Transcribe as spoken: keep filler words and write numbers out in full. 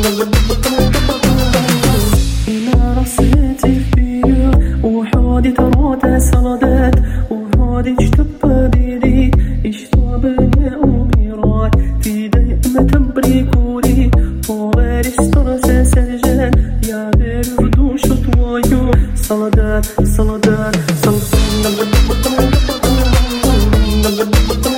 رصيتي فيا وحودي تروت سردات وحودي اشتبه بيدي اشتبني وميراي في دائما تبريكولي وغير استرسى سجان يا غير ردوش طوايو صلدات صلدات صلدات